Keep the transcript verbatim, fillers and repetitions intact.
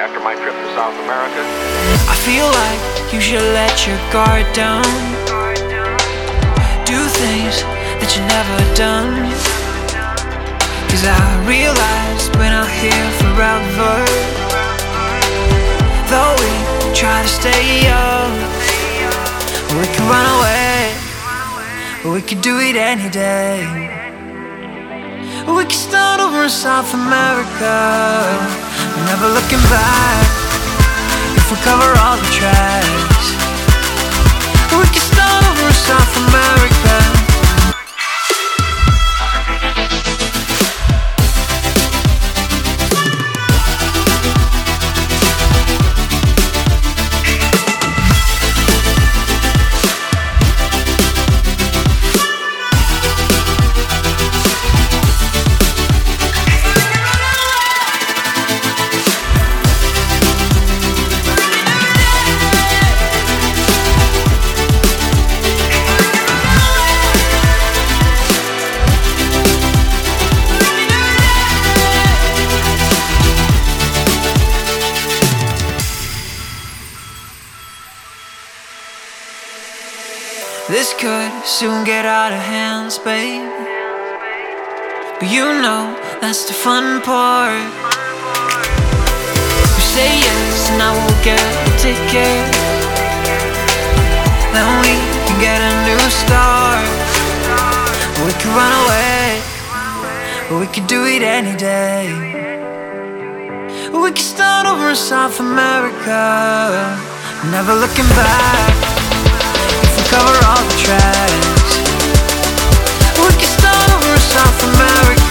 after my trip to South America. I feel like you should let your guard down. Do things that you never done. Cause I realized we're not here forever. Though we try to stay young, we can run away, but we could do it any day. We can start over in South America, never looking back. If we cover all the tracks, we can start over in South America. This could soon get out of hands, babe, but you know that's the fun part. You say yes and I will get a ticket, then we can get a new start. We could run away, but we could do it any day. We could start over in South America, never looking back. Cover all the tracks. We can start over in South America.